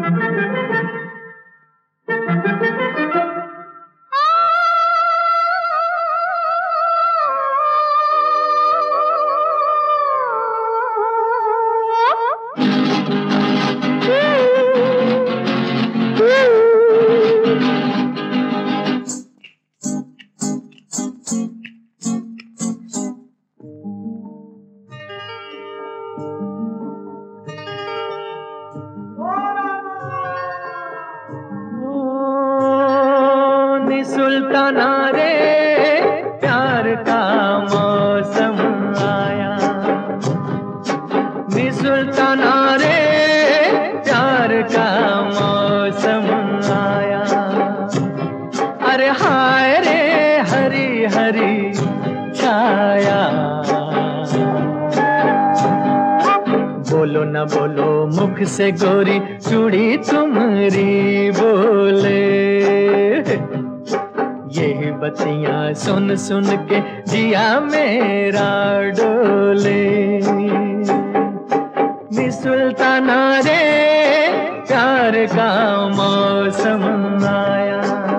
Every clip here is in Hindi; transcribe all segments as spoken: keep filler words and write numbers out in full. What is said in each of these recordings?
सुल्ताना रे प्यार का मौसम आया, नी सुल्ताना रे प्यार का मौसम आया। अरे हाय रे हरी हरी छाया, बोलो न बोलो मुख से गोरी चूड़ी तुम्हारी बोले। यही बत्तियां सुन सुन के जिया मेरा डोले। नी सुल्ताना रे प्यार का मौसम आया।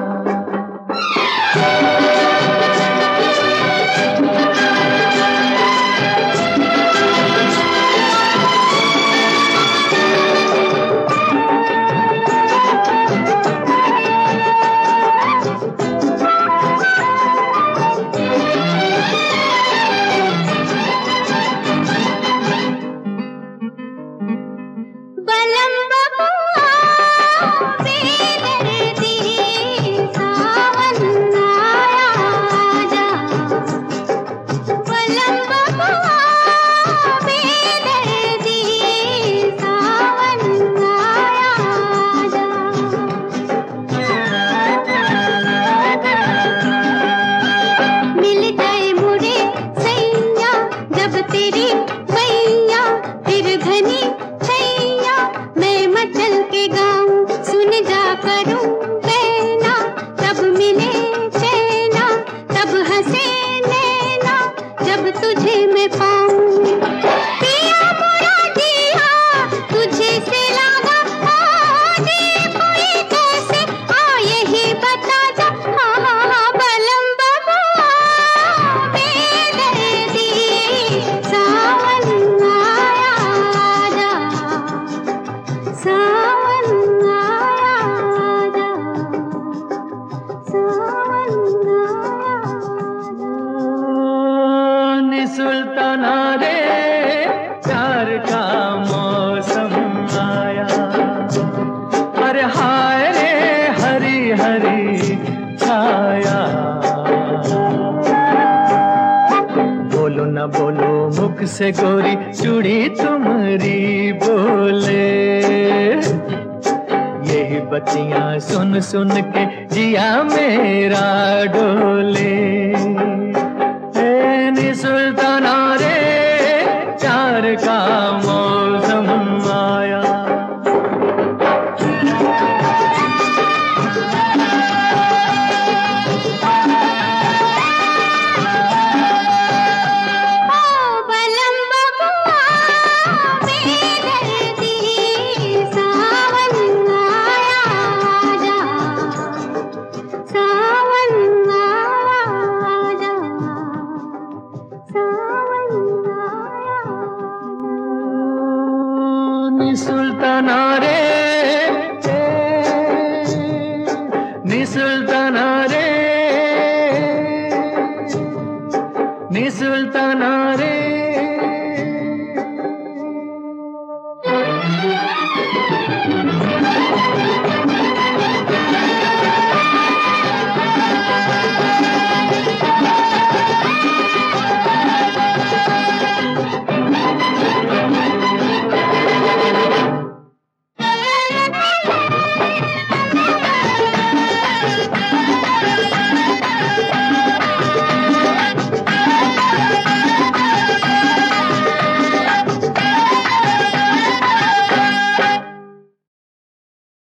सुल्ताना रे प्यार का मौसम आया। अरे हाय रे हरी हरी छाया, बोलो न बोलो मुख से गोरी चूड़ी तुम्हारी बोले। यही बत्तियां सुन सुन के जिया मेरा डोले। नी सुल्ताना रे प्यार का मौसम आया। नी सुल्ताना रे, नी सुल्ताना रे, नी सुल्ताना रे।